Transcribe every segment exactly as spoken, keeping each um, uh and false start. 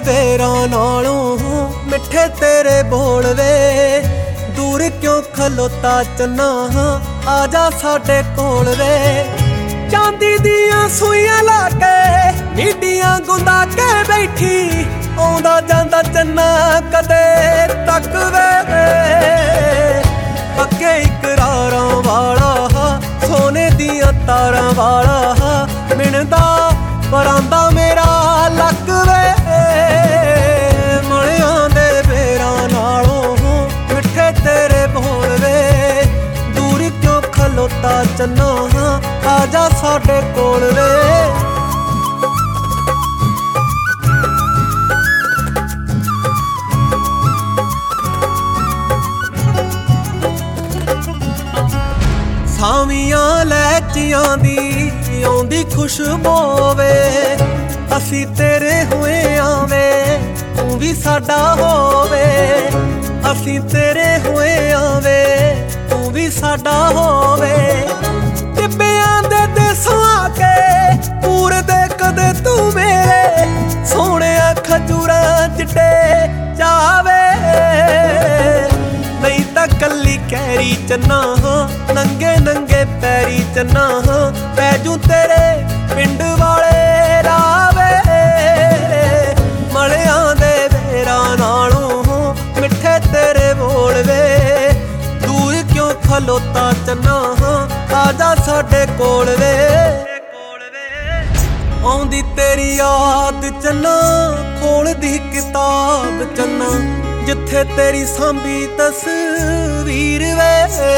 बेरां नालों मिठे तेरे बोल वे। दूर क्यों खलोता चन्ना आजा साडे कोल वे। चांदी दियां सुइयां ला के मीडियां गुंदा के बैठी आउंदा जांदा चन्ना कदे तक वे। पक्के इकरारां वाला सोने दियां तारां वाला मिणदा परांदा मेरा लक वे। मलियां दे बेरां नालों मिठे तेरे बोल वे। दूर क्यों खलोता चन्ना आजा साडे कोल वे। सावियां लैचियां दी आउंदी खुशबू वे। असी तेरे होए आवे तू भी साडा होवे। असी तेरे होए आवे तू भी साडा होवे। टिब्बियां दे देसों आके पूरे दे कदे तू मेरे सोहणे खजूरां चिट्टे जावे। नहीं तां कल्ली कैरी चन्ना नंगे नंगे पैरी चन्ना पैजू तेरे पिंड वाले रावे। मलियां दे बेरां नालों मिठे तेरे बोल वे। दूर क्यों खलोता चन्ना आजा साडे कोल वे। आउंदी तेरी याद चन्ना खोल दी किताब चन्ना जिथे तेरी सांभी तस्वीर वे।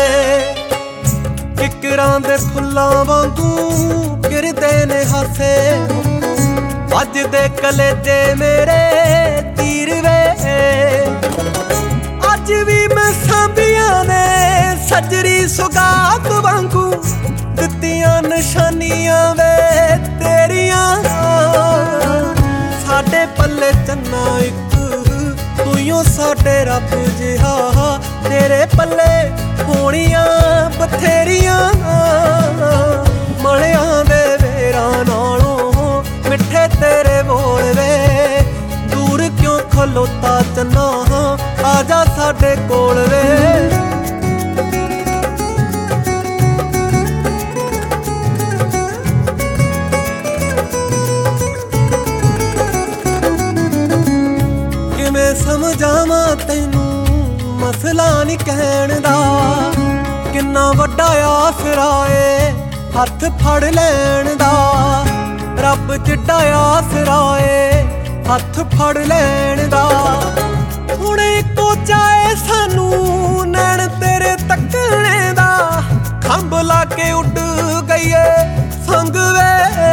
किकरां दे फुल्लां वांगू गिरदे ने हासे वजदे कलेजे मेरे तीर वे। अज भी मैं सांभियां ने सजरी सुगात वांगू दित्तियां निशानियां वे तेरियां। साडे पल्ले चन्ना इक तूं साडे रब जिहा तेरे पल्ले होणियां बथेरियां। मलियां दे बेरां नालों मिठे तेरे बोल वे। दूर क्यों खलोता चन्ना आजा साडे कोल वे। किवें समझावां तैनू मसला नहीं कहण दा। किन्ना वड्डा आसरा ए हथ फड़ लैण दा। रब जिड्डा आसरा ए हथ फड़ लैण दा। हुण इक्को चाहे सानू नैण तेरे तकणे दा। खंभ ला के उड गईए संग वे।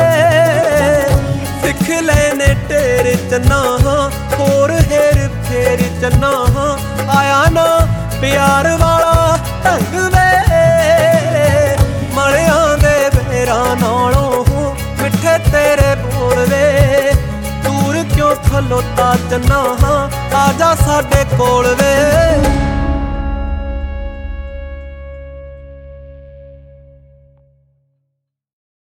सिख लेने तेरे चन्ना होर हेर फेर चन्ना आया ना प्यार वाला ढंग वे। मलियां दे बेरां नालों मिठे तेरे बोल वे। दूर क्यों खलोता चन्ना आजा साडे कोल वे।